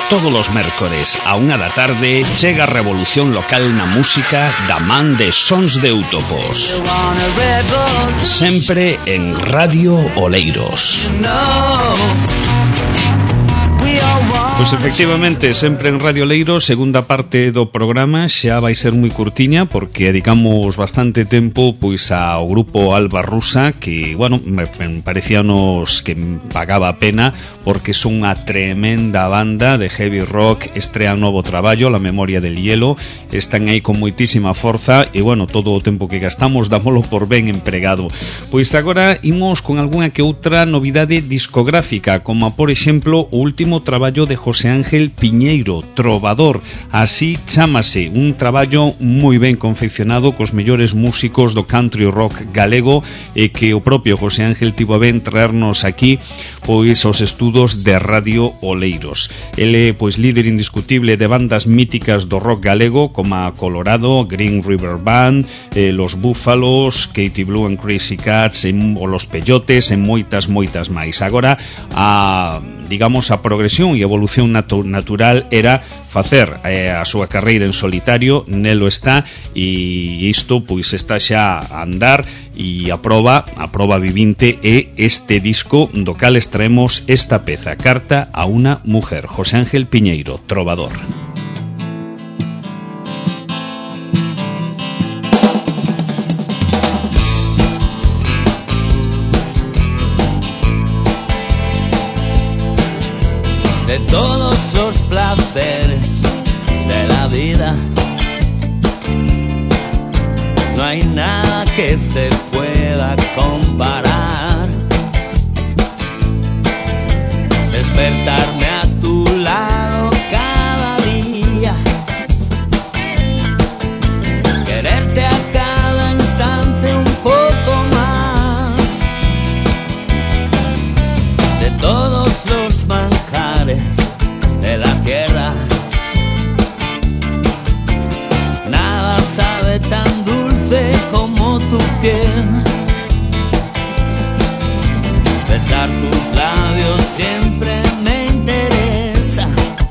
Todos os mércores a 1 da tarde chega a revolución local na música da man de Sons de Utopos. Sempre en Radio Oleiros. Pois efectivamente, sempre en Radio Oleiros, segunda parte do programa xa vai ser moi curtiña porque dedicamos bastante tempo pois ao grupo Alba Rusa, que, bueno, me parecíanos que pagaba a pena porque son unha tremenda banda de heavy rock, estrean novo traballo, La Memoria del Hielo, están aí con moitísima forza e, bueno, todo o tempo que gastamos dámolo por ben empregado. Pois agora imos con algunha que outra novidade discográfica, como por exemplo o último traballo de José Ángel Piñeiro, Trovador, así chámase, un traballo moi ben confeccionado cos mellores músicos do country rock galego e que o propio José Ángel tivo a ben traernos aquí pois os estudos de Radio Oleiros. Ele pois líder indiscutible de bandas míticas do rock galego como a Colorado, Green River Band, Los Búfalos, Katie Blue and Crazy Cats, o Los Peyotes e moitas máis. Agora a progresión e evolución natural era facer a súa carreira en solitario, nelo está, e isto pois está xa a andar, e a prova vivinte é este disco do cal extraemos esta peza, Carta a unha mujer, José Ángel Piñeiro, Trovador. De todos los placeres de la vida, no hay nada que se pueda comparar. Despertarme a tu lado cada día, quererte a cada instante un poco más. De todos los manjares de la tierra, nada sabe tan dulce como tu piel. Besar tus labios siempre me interesa,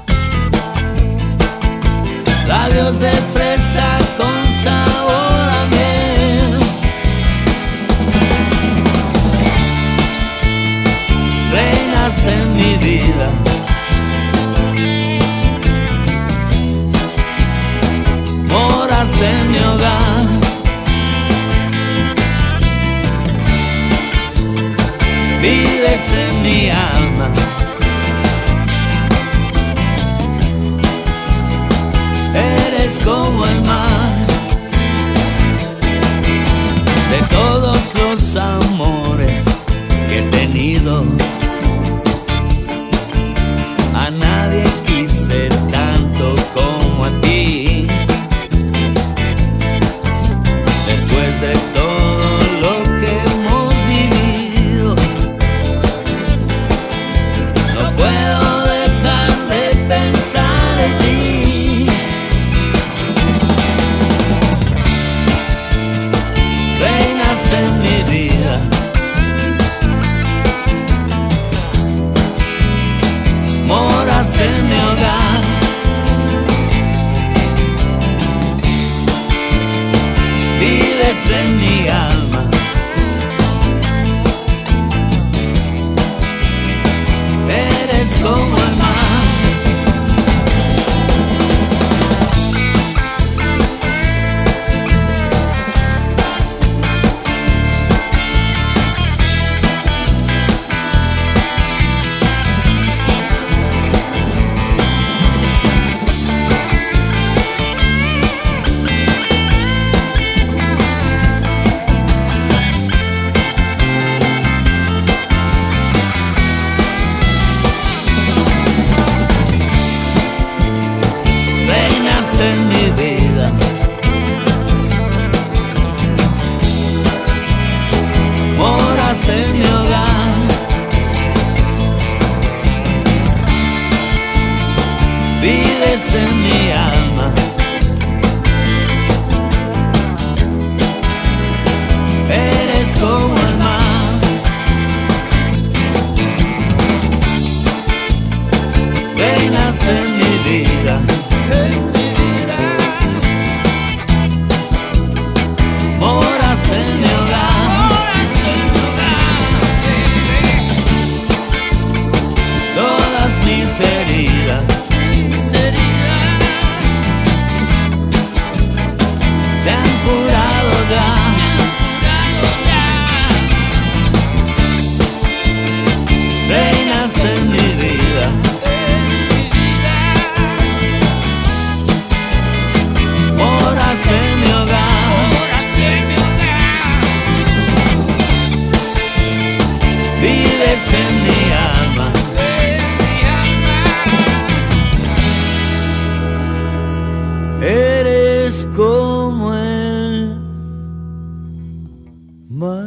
labios de fresa con sabor a miel. Reinas en mi vida, moras en mi hogar, vives en mi alma, eres como el mar. De todos los amores que he tenido, a nadie quise tanto como a ti. Después de todo lo que hemos vivido, no puedo dejar de pensar en ti. Reinas en mi vida, moras en mi hogar, vives en mi alma, eres como el mar. En mi vida, moras en mi hogar, vives en mi alma, eres como el mar. Reinas en mis heridas se han curado ya. Reinas en mi vida, moras en mi hogar, vives en mi alma. Eres como el mar.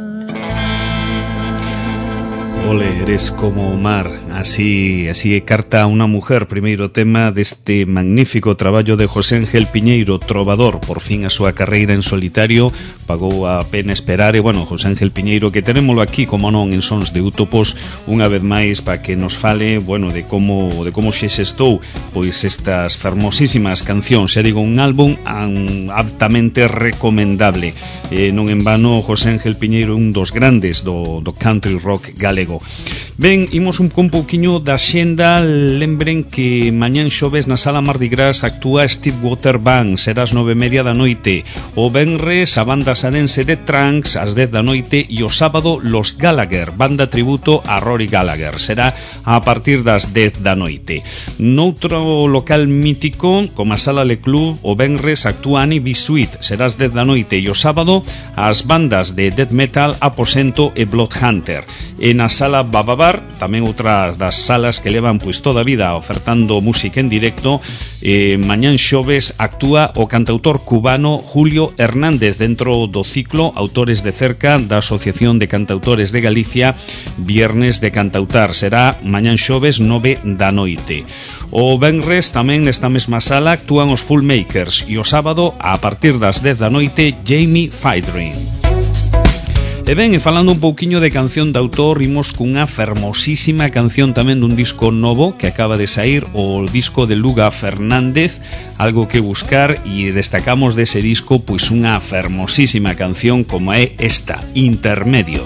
Ole, eres como o mar. Así carta unha mujer, primeiro tema deste magnífico traballo de José Ángel Piñeiro, trovador. Por fin a súa carreira en solitario pagou a pena esperar. E, bueno, José Ángel Piñeiro, que tenémolo aquí, como non, en Sons de Útopos, unha vez máis para que nos fale, bueno, de como xe estou, pois estas fermosísimas cancións. Xa digo, un álbum altamente recomendable. Non en vano, José Ángel Piñeiro é un dos grandes do country rock galego. Ben, imos un pouquiño da xenda. Lembren que mañán xoves na Sala Mardi Gras actúa Steve Water Band, será ás 9:30 da noite. O venres a banda sadense de Trunks ás 10 da noite e o sábado Los Gallagher, banda tributo a Rory Gallagher, será a partir das 10 da noite. Noutro local mítico, como a Sala Le Club, o venres actúa Annie B. Sweet, será ás 10 da noite, e o sábado as bandas de death metal Aposento e Bloodhunter. E na Sala Bababar, tamén outras das salas que levan pois toda a vida ofertando música en directo, mañán xoves actúa o cantautor cubano Julio Hernández dentro do ciclo Autores de Cerca da Asociación de Cantautores de Galicia, Viernes de Cantautar, será mañán xoves 9 da noite. O venres tamén nesta mesma sala actúan os Fullmakers e o sábado a partir das 10 da noite Jamie Fydrin. E ben, e falando un pouquiño de canción de autor, imos cunha fermosísima canción tamén dun disco novo que acaba de sair, o disco de Luga Fernández, Algo que buscar, e destacamos dese disco pois unha fermosísima canción como é esta, Intermedio.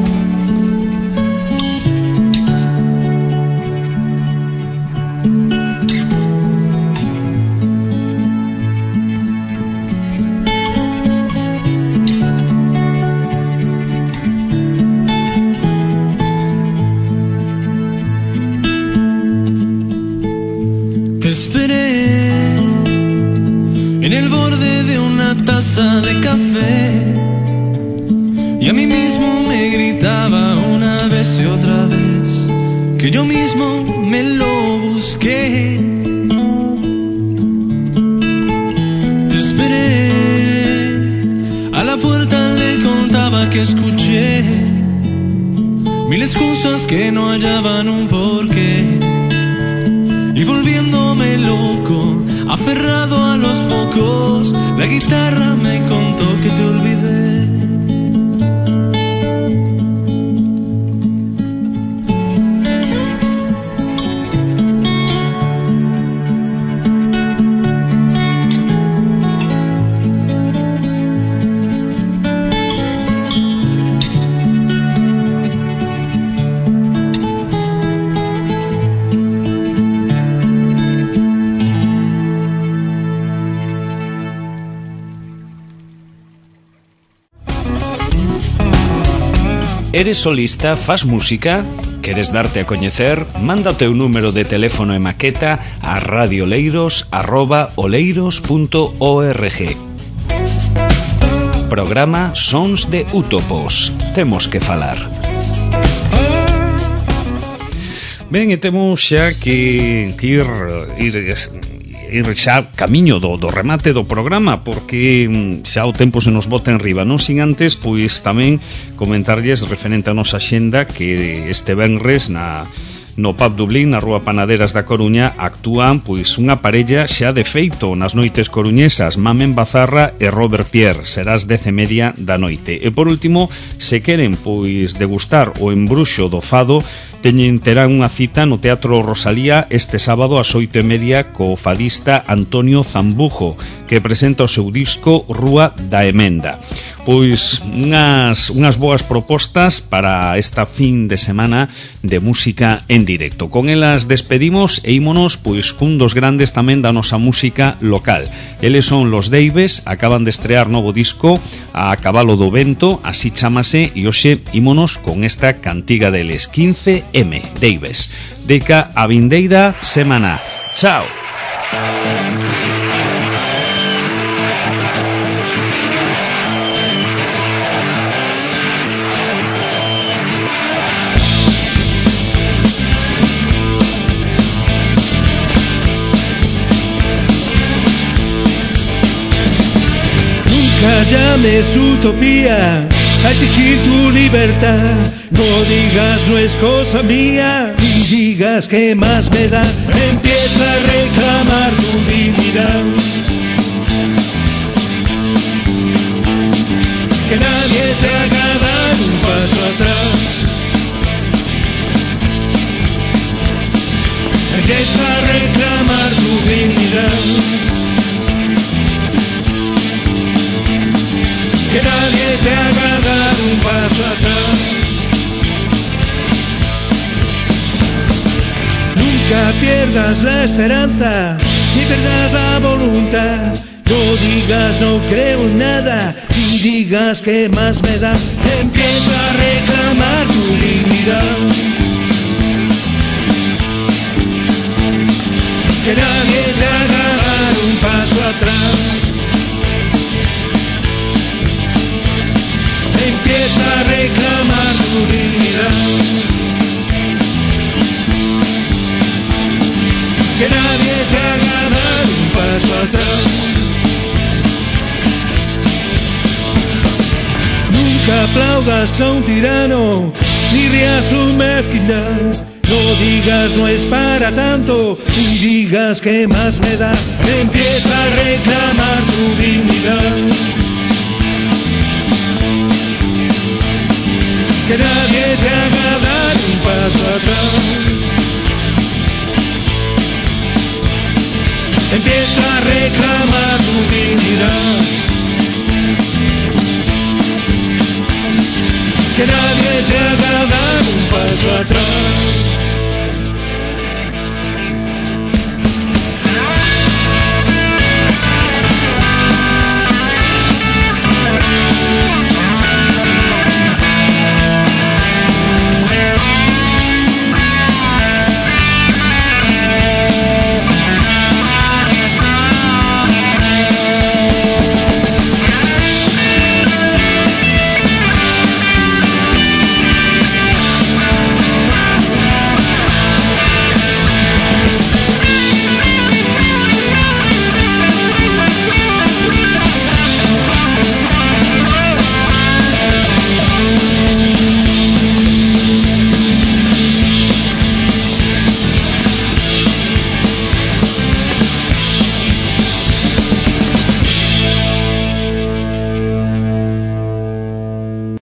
De café y a mí mismo me gritaba una vez y otra vez que yo mismo me lo busqué. Te esperé, a la puerta le contaba que escuché mil excusas que no hallaban un porqué y volviéndome loco, aferrado a los focos, la guitarra me contó que te olvidé. Eres solista, fas música? Queres darte a coñecer? Manda o teu número de teléfono e maqueta a radioleiros@oleiros.org. Programa Sons de Útopos. Temos que falar. Ben, e temos xa que ir xa camiño do remate do programa, porque xa o tempo se nos bota en riba, non sin antes pois tamén comentarlles referente a nosa xenda que este venres no Pub Dublín, na Rúa Panaderas da Coruña, actúan pois unha parella xa de feito nas noites coruñesas, Mamen Bazarra e Robert Pierre, serás 10:30 da noite. E por último, se queren pois degustar o embruxo do fado, terán unha cita no Teatro Rosalía este sábado ás 8:30 co fadista Antonio Zambujo, que presenta o seu disco Rúa da Emenda. pois unhas boas propostas para esta fin de semana de música en directo. Con elas despedimos e ímonos pois cun dos grandes tamén da nosa música local. Eles son Los Deives, acaban de estrear novo disco A Cabalo do Vento, así chamase, e hoxe ímonos con esta cantiga deles, 15M, Deives. Deca a vindeira semana. Chao. Nunca llames utopía a exigir tu libertad. No digas no es cosa mía, ni digas que más me da. Empieza a reclamar tu dignidad. Que nadie te haga dar un paso atrás. Empieza a reclamar tu dignidad. Que nadie te haga dar un paso atrás. Nunca pierdas la esperanza, ni pierdas la voluntad. No digas no creo en nada, ni digas que más me da. Empieza a reclamar tu dignidad. Que nadie te haga dar un paso atrás. Empieza a reclamar tu dignidad. Que nadie te haga dar un paso atrás. Nunca aplaudas a un tirano, ni rías su mezquindad. No digas no es para tanto, ni digas que más me da. Empieza a reclamar tu dignidad. Que nadie te haga dar un paso atrás. Empieza a reclamar tu dignidad. Que nadie te haga dar un paso atrás.